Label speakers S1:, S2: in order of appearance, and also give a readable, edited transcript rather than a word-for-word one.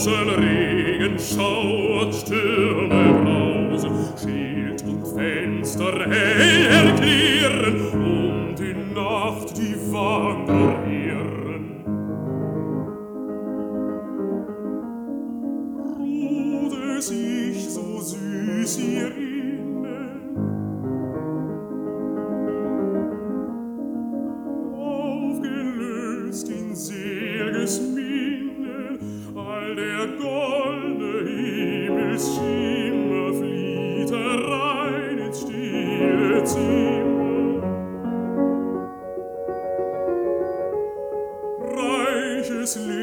S1: Regen schauert, Stürme brausen, Schild und Fenster hell erklären und in Nacht die Wanderer irren. Ruht sich so süß hier innen, aufgelöst in selges Minne, all der goldene Himmelsschimmer flieht herein ins stille Zimmer. Reiches Leben